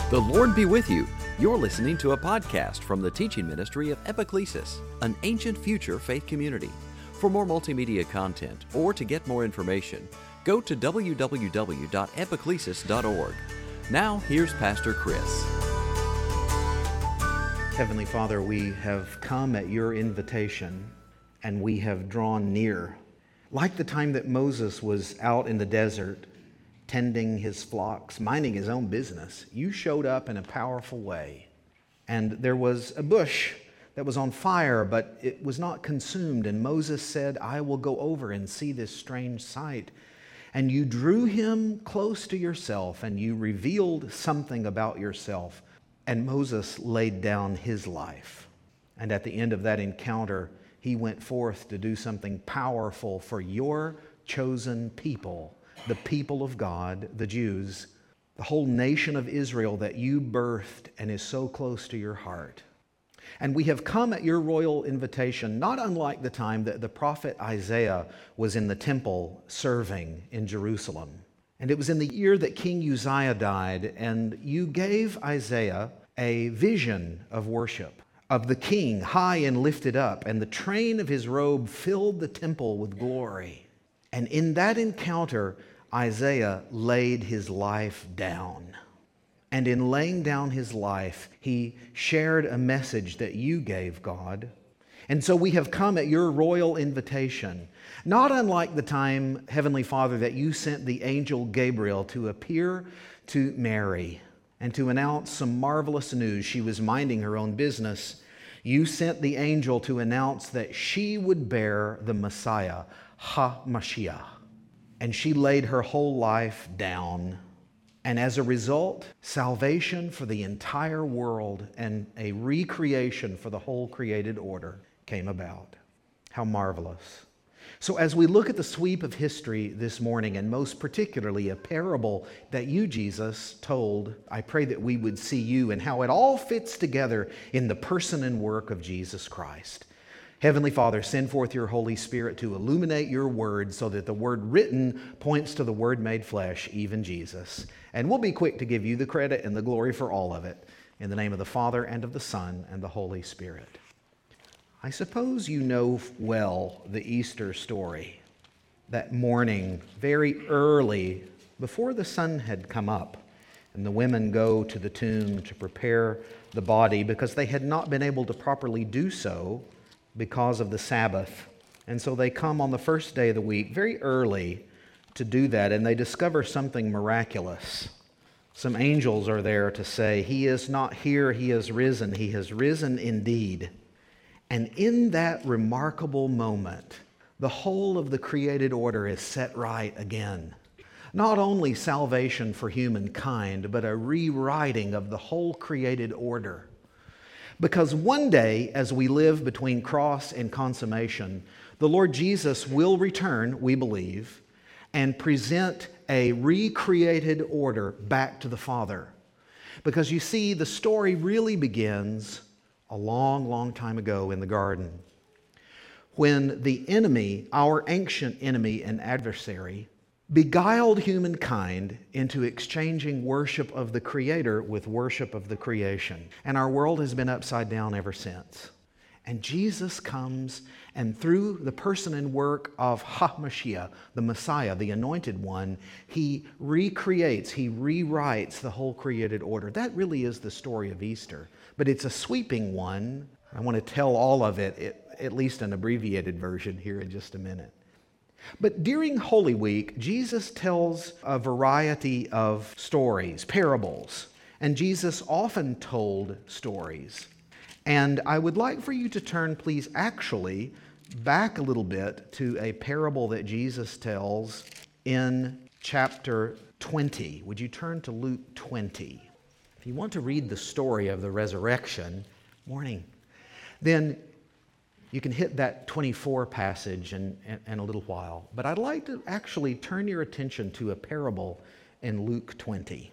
The Lord be with you. You're listening to a podcast from the teaching ministry of Epiclesis, an ancient future faith community. For more multimedia content or to get more information, go to www.epiclesis.org. Now, here's Pastor Chris. Heavenly Father, we have come at your invitation and we have drawn near. Like the time that Moses was out in the desert, tending his flocks, minding his own business, you showed up in a powerful way. And there was a bush that was on fire, but it was not consumed. And Moses said, I will go over and see this strange sight. And you drew him close to yourself, and you revealed something about yourself. And Moses laid down his life. And at the end of that encounter, he went forth to do something powerful for your chosen people, the people of God, the Jews, the whole nation of Israel that you birthed and is so close to your heart. And we have come at your royal invitation, not unlike the time that the prophet Isaiah was in the temple serving in Jerusalem. And it was in the year that King Uzziah died, and you gave Isaiah a vision of worship, of the king high and lifted up, and the train of his robe filled the temple with glory. And in that encounter, Isaiah laid his life down. And in laying down his life, he shared a message that you gave, God. And so we have come at your royal invitation, not unlike the time, Heavenly Father, that you sent the angel Gabriel to appear to Mary and to announce some marvelous news. She was minding her own business. You sent the angel to announce that she would bear the Messiah, HaMashiach. And she laid her whole life down. And as a result, salvation for the entire world and a recreation for the whole created order came about. How marvelous. So as we look at the sweep of history this morning, and most particularly a parable that you, Jesus, told, I pray that we would see you and how it all fits together in the person and work of Jesus Christ. Heavenly Father, send forth your Holy Spirit to illuminate your word so that the word written points to the word made flesh, even Jesus. And we'll be quick to give you the credit and the glory for all of it. In the name of the Father, and of the Son, and the Holy Spirit. I suppose you know well the Easter story. That morning, very early, before the sun had come up, and the women go to the tomb to prepare the body because they had not been able to properly do so because of the Sabbath. And so they come on the first day of the week, very early, to do that, and they discover something miraculous. Some angels are there to say, He is not here, He is risen. He has risen indeed. And in that remarkable moment, the whole of the created order is set right again. Not only salvation for humankind, but a rewriting of the whole created order. Because one day, as we live between cross and consummation, the Lord Jesus will return, we believe, and present a recreated order back to the Father. Because you see, the story really begins a long, long time ago in the garden, when the enemy, our ancient enemy and adversary, beguiled humankind into exchanging worship of the Creator with worship of the creation. And our world has been upside down ever since. And Jesus comes, and through the person and work of HaMashiach, the Messiah, the Anointed One, He recreates, He rewrites the whole created order. That really is the story of Easter. But it's a sweeping one. I want to tell all of it, at least an abbreviated version here in just a minute. But during Holy Week, Jesus tells a variety of stories, parables, and Jesus often told stories. And I would like for you to turn, please, actually back a little bit to a parable that Jesus tells in chapter 20. Would you turn to Luke 20? If you want to read the story of the resurrection, then you can hit that 24 passage in a little while. But I'd like to actually turn your attention to a parable in Luke 20.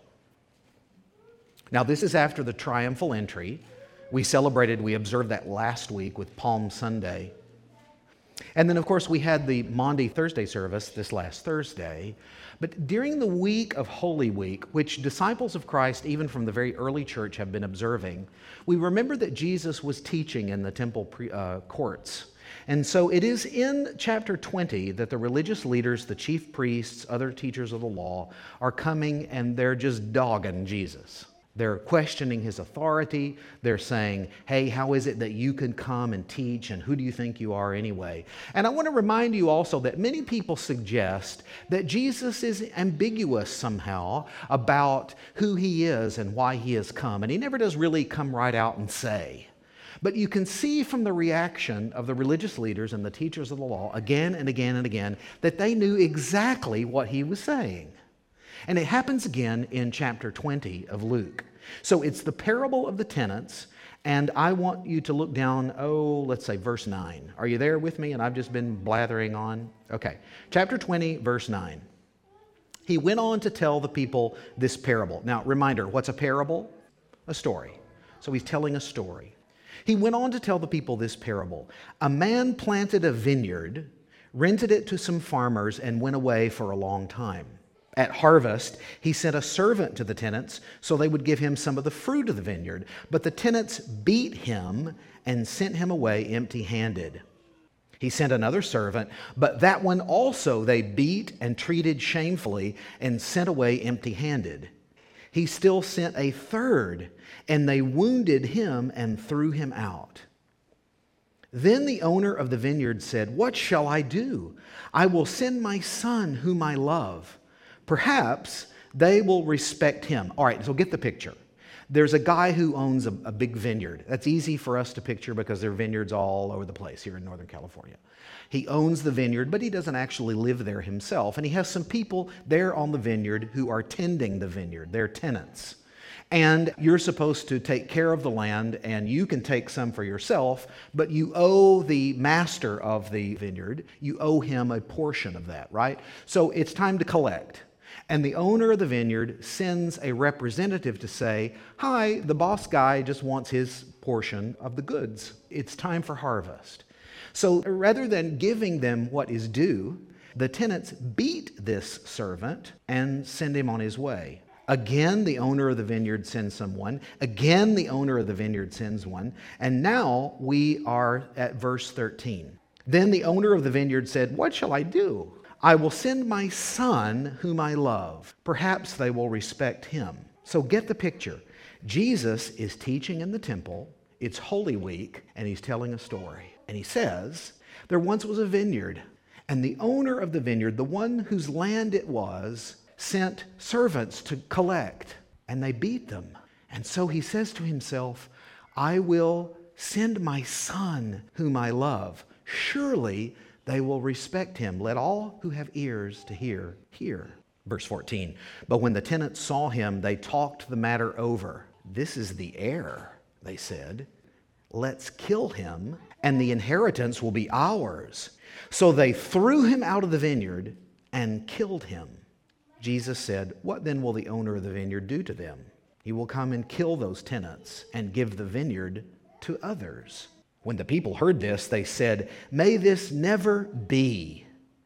Now, this is after the triumphal entry. We observed that last week with Palm Sunday. And then, of course, we had the Maundy Thursday service this last Thursday. But during the week of Holy Week, which disciples of Christ, even from the very early church, have been observing, we remember that Jesus was teaching in the temple courts. And so it is in chapter 20 that the religious leaders, the chief priests, other teachers of the law, are coming and they're just dogging Jesus. They're questioning his authority. They're saying, hey, how is it that you can come and teach, and who do you think you are anyway? And I want to remind you also that many people suggest that Jesus is ambiguous somehow about who he is and why he has come. And he never does really come right out and say. But you can see from the reaction of the religious leaders and the teachers of the law again and again and again that they knew exactly what he was saying. And it happens again in chapter 20 of Luke. So it's the parable of the tenants, and I want you to look down, let's say verse 9. Are you there with me? And I've just been blathering on. Okay, chapter 20, verse 9. He went on to tell the people this parable. Now, reminder, what's a parable? A story. So he's telling a story. He went on to tell the people this parable. A man planted a vineyard, rented it to some farmers, and went away for a long time. At harvest, he sent a servant to the tenants so they would give him some of the fruit of the vineyard. But the tenants beat him and sent him away empty-handed. He sent another servant, but that one also they beat and treated shamefully and sent away empty-handed. He still sent a third, and they wounded him and threw him out. Then the owner of the vineyard said, "What shall I do? I will send my son whom I love. Perhaps they will respect him." All right, so get the picture. There's a guy who owns a big vineyard. That's easy for us to picture because there are vineyards all over the place here in Northern California. He owns the vineyard, but he doesn't actually live there himself. And he has some people there on the vineyard who are tending the vineyard. They're tenants. And you're supposed to take care of the land, and you can take some for yourself, but you owe the master of the vineyard, you owe him a portion of that, right? So it's time to collect. And the owner of the vineyard sends a representative to say, "Hi, the boss guy just wants his portion of the goods. It's time for harvest." So rather than giving them what is due, the tenants beat this servant and send him on his way. Again, the owner of the vineyard sends someone. Again, the owner of the vineyard sends one. And now we are at verse 13. Then the owner of the vineyard said, "What shall I do? I will send my son whom I love. Perhaps they will respect him." So get the picture. Jesus is teaching in the temple. It's Holy Week, and he's telling a story. And he says, there once was a vineyard, and the owner of the vineyard, the one whose land it was, sent servants to collect, and they beat them. And so he says to himself, "I will send my son whom I love. Surely they will respect him. Let all who have ears to hear, hear." Verse 14, but when the tenants saw him, they talked the matter over. "This is the heir," they said. "Let's kill him, and the inheritance will be ours." So they threw him out of the vineyard and killed him. Jesus said, "What then will the owner of the vineyard do to them? He will come and kill those tenants and give the vineyard to others." When the people heard this, they said, "May this never be."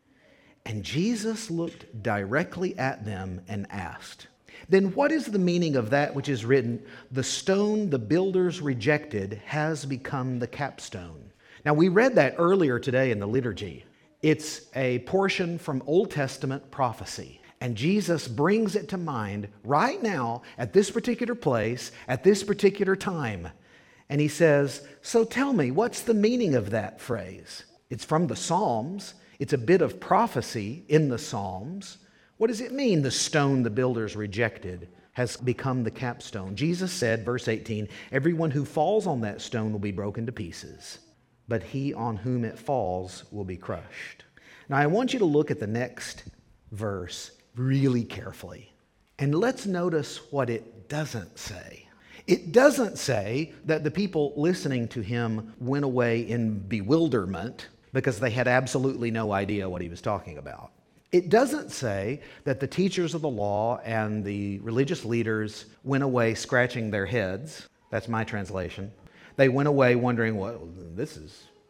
And Jesus looked directly at them and asked, "Then what is the meaning of that which is written, 'The stone the builders rejected has become the capstone'?" Now, we read that earlier today in the liturgy. It's a portion from Old Testament prophecy. And Jesus brings it to mind right now, at this particular place, at this particular time. And he says, so tell me, what's the meaning of that phrase? It's from the Psalms. It's a bit of prophecy in the Psalms. What does it mean, the stone the builders rejected has become the capstone? Jesus said, verse 18, "Everyone who falls on that stone will be broken to pieces, but he on whom it falls will be crushed." Now I want you to look at the next verse really carefully. And let's notice what it doesn't say. It doesn't say that the people listening to him went away in bewilderment because they had absolutely no idea what he was talking about. It doesn't say that the teachers of the law and the religious leaders went away scratching their heads. That's my translation. They went away wondering, well, this is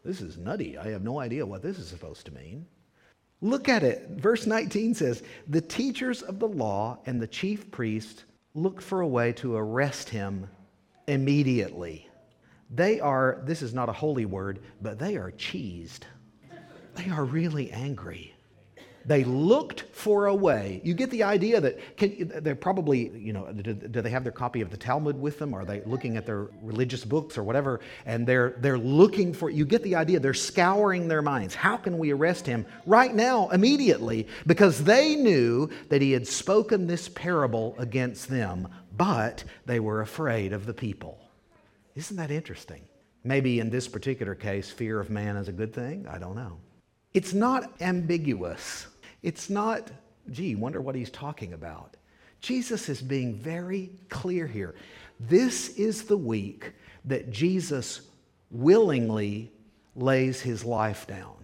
This is nutty. I have no idea what this is supposed to mean. Look at it. Verse 19 says, the teachers of the law and the chief priests looked for a way to arrest him immediately. They are, this is not a holy word, but they are cheesed. They are really angry. They looked for a way. You get the idea that they're probably, do they have their copy of the Talmud with them? Are they looking at their religious books or whatever? And they're looking for, you get the idea, they're scouring their minds. How can we arrest him right now, immediately? Because they knew that he had spoken this parable against them, but they were afraid of the people. Isn't that interesting? Maybe in this particular case, fear of man is a good thing. I don't know. It's not ambiguous. It's not, wonder what he's talking about. Jesus is being very clear here. This is the week that Jesus willingly lays his life down.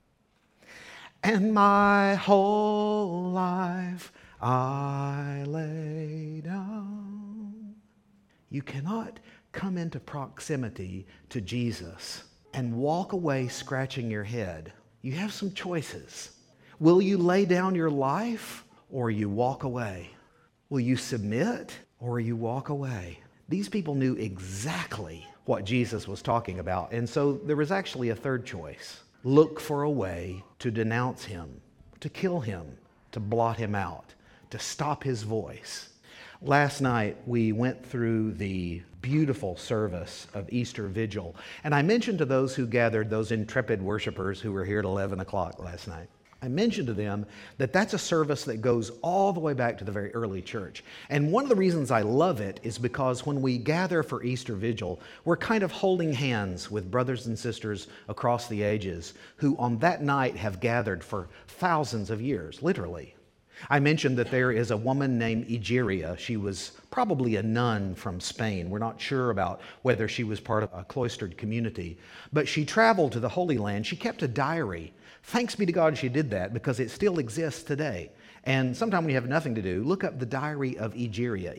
And my whole life I lay down. You cannot come into proximity to Jesus and walk away scratching your head. You have some choices. Will you lay down your life or you walk away? Will you submit or you walk away? These people knew exactly what Jesus was talking about, and so there was actually a third choice. Look for a way to denounce him, to kill him, to blot him out, to stop his voice. Last night, we went through the beautiful service of Easter Vigil, and I mentioned to those who gathered, those intrepid worshipers who were here at 11 o'clock last night, I mentioned to them that that's a service that goes all the way back to the very early church. And one of the reasons I love it is because when we gather for Easter Vigil, we're kind of holding hands with brothers and sisters across the ages who on that night have gathered for thousands of years, literally. I mentioned that there is a woman named Egeria. She was probably a nun from Spain. We're not sure about whether she was part of a cloistered community. But she traveled to the Holy Land. She kept a diary. Thanks be to God she did that because it still exists today. And sometime when you have nothing to do, look up the diary of Egeria,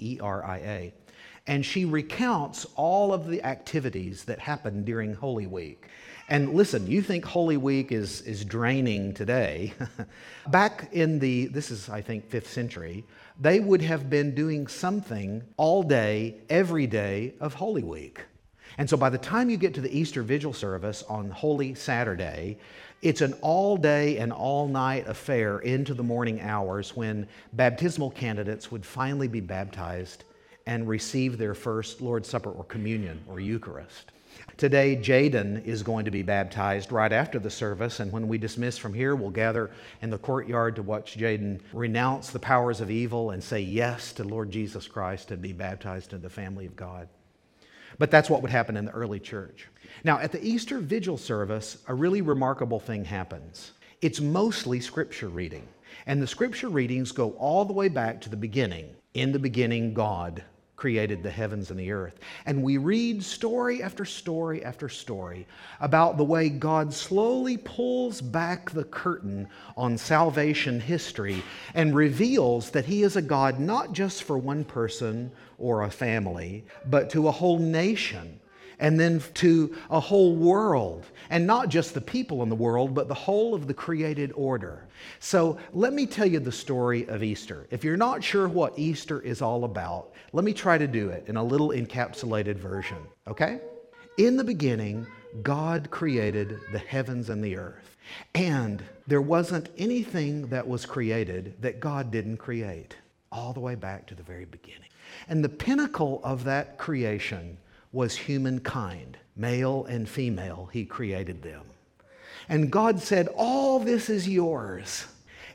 Egeria. And she recounts all of the activities that happened during Holy Week. And listen, you think Holy Week is draining today. Back in this is, I think, 5th century, they would have been doing something all day, every day of Holy Week. And so by the time you get to the Easter Vigil service on Holy Saturday, it's an all-day and all-night affair into the morning hours when baptismal candidates would finally be baptized and receive their first Lord's Supper or communion or Eucharist. Today, Jaden is going to be baptized right after the service, and when we dismiss from here, we'll gather in the courtyard to watch Jaden renounce the powers of evil and say yes to Lord Jesus Christ and be baptized into the family of God. But that's what would happen in the early church. Now, at the Easter Vigil service, a really remarkable thing happens. It's mostly scripture reading, and the scripture readings go all the way back to the beginning. In the beginning, God created the heavens and the earth. And we read story after story after story about the way God slowly pulls back the curtain on salvation history and reveals that He is a God not just for one person or a family, but to a whole nation, and then to a whole world, and not just the people in the world, but the whole of the created order. So let me tell you the story of Easter. If you're not sure what Easter is all about, let me try to do it in a little encapsulated version, okay? In the beginning, God created the heavens and the earth, and there wasn't anything that was created that God didn't create, all the way back to the very beginning. And the pinnacle of that creation was humankind. Male and female, He created them. And God said, all this is yours,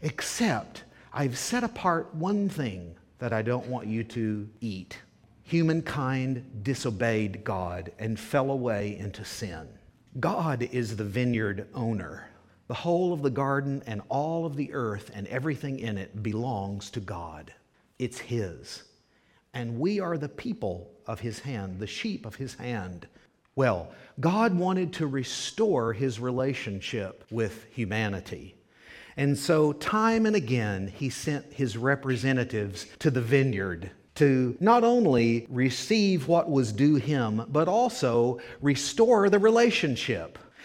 except I've set apart one thing that I don't want you to eat. Humankind disobeyed God and fell away into sin. God is the vineyard owner. The whole of the garden and all of the earth and everything in it belongs to God. It's His. And we are the people of His hand, the sheep of His hand. Well, God wanted to restore His relationship with humanity. And so time and again, He sent His representatives to the vineyard to not only receive what was due Him, but also restore the relationship.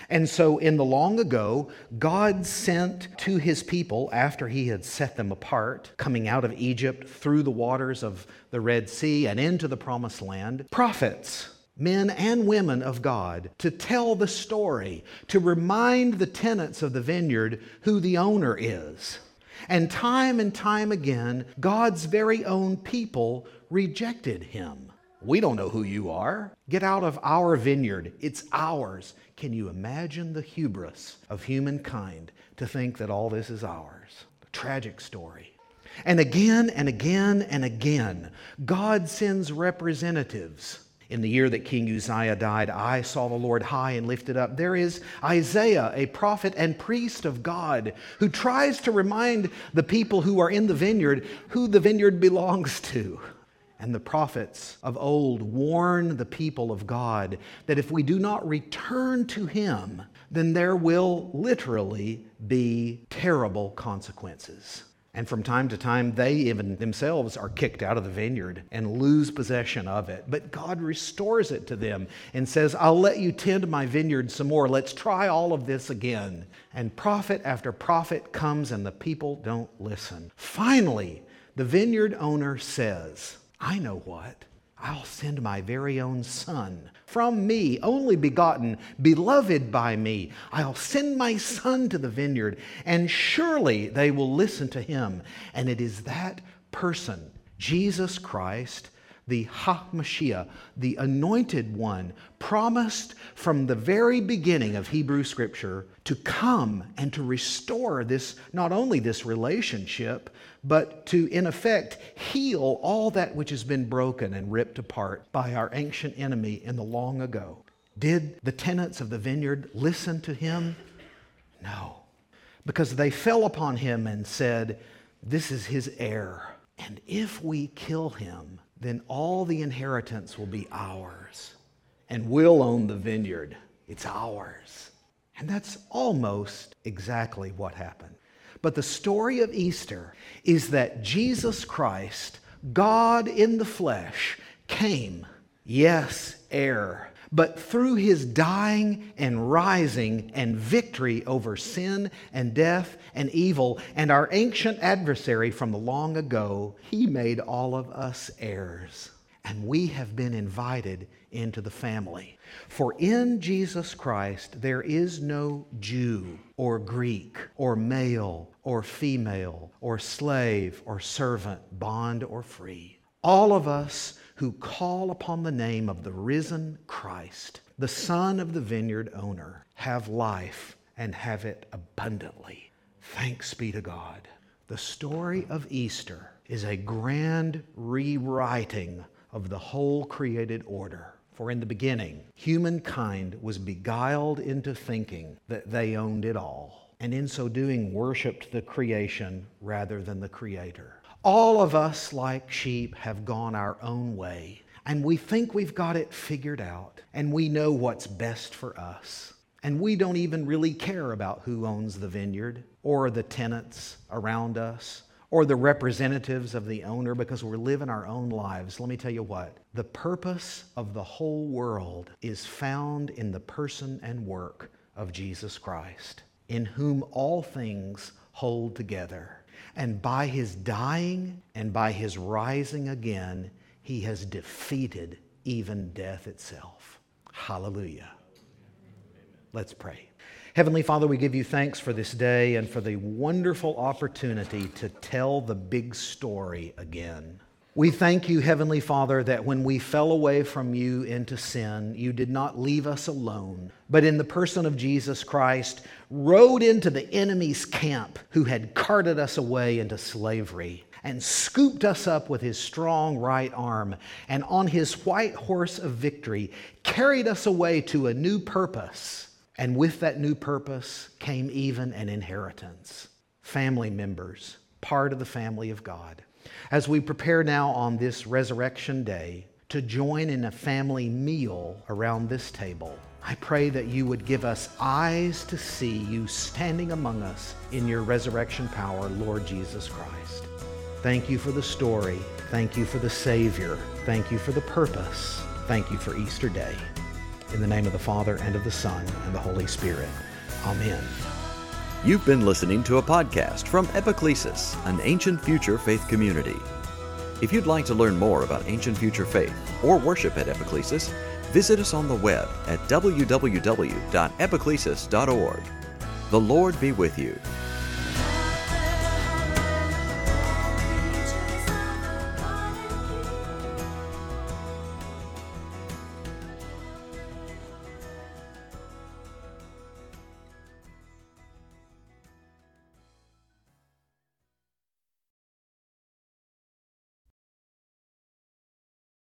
And so in the long ago, God sent to his people, after he had set them apart, coming out of Egypt through the waters of the Red Sea and into the Promised Land, prophets, men and women of God, to tell the story, to remind the tenants of the vineyard who the owner is. And time again, God's very own people rejected him. We don't know who you are. Get out of our vineyard. It's ours. Can you imagine the hubris of humankind to think that all this is ours? A tragic story. And again and again and again, God sends representatives. In the year that King Uzziah died, I saw the Lord high and lifted up. There is Isaiah, a prophet and priest of God, who tries to remind the people who are in the vineyard who the vineyard belongs to. And the prophets of old warn the people of God that if we do not return to him, then there will literally be terrible consequences. And from time to time, they even themselves are kicked out of the vineyard and lose possession of it. But God restores it to them and says, I'll let you tend my vineyard some more. Let's try all of this again. And prophet after prophet comes and the people don't listen. Finally, the vineyard owner says, I know what. I'll send my very own son from me, only begotten, beloved by me. I'll send my son to the vineyard, and surely they will listen to him. And it is that person, Jesus Christ, the HaMashiach, the anointed one, promised from the very beginning of Hebrew Scripture to come and to restore this, not only this relationship, but to, in effect, heal all that which has been broken and ripped apart by our ancient enemy in the long ago. Did the tenants of the vineyard listen to him? No, because they fell upon him and said, this is his heir, and if we kill him, then all the inheritance will be ours, and we'll own the vineyard. It's ours. And that's almost exactly what happened. But the story of Easter is that Jesus Christ, God in the flesh, came, yes, heir, but through his dying and rising and victory over sin and death and evil and our ancient adversary from the long ago, he made all of us heirs. And we have been invited into the family. For in Jesus Christ there is no Jew or Greek or male or female or slave or servant, bond or free. All of us who call upon the name of the risen Christ, the Son of the vineyard owner, have life and have it abundantly. Thanks be to God. The story of Easter is a grand rewriting of the whole created order. For in the beginning, humankind was beguiled into thinking that they owned it all, and in so doing worshiped the creation rather than the Creator. All of us, like sheep, have gone our own way, and we think we've got it figured out, and we know what's best for us. And we don't even really care about who owns the vineyard, or the tenants around us, or the representatives of the owner, because we're living our own lives. Let me tell you what, the purpose of the whole world is found in the person and work of Jesus Christ, in whom all things hold together. And by his dying and by his rising again, he has defeated even death itself. Hallelujah. Let's pray. Heavenly Father, we give you thanks for this day and for the wonderful opportunity to tell the big story again. We thank you, Heavenly Father, that when we fell away from you into sin, you did not leave us alone, but in the person of Jesus Christ, rode into the enemy's camp who had carted us away into slavery and scooped us up with his strong right arm, and on his white horse of victory carried us away to a new purpose. And with that new purpose came even an inheritance. Family members, part of the family of God. As we prepare now on this resurrection day to join in a family meal around this table, I pray that you would give us eyes to see you standing among us in your resurrection power, Lord Jesus Christ. Thank you for the story. Thank you for the Savior. Thank you for the purpose. Thank you for Easter Day. In the name of the Father, and of the Son, and the Holy Spirit. Amen. You've been listening to a podcast from Epiclesis, an ancient future faith community. If you'd like to learn more about ancient future faith or worship at Epiclesis, visit us on the web at www.epiclesis.org. The Lord be with you.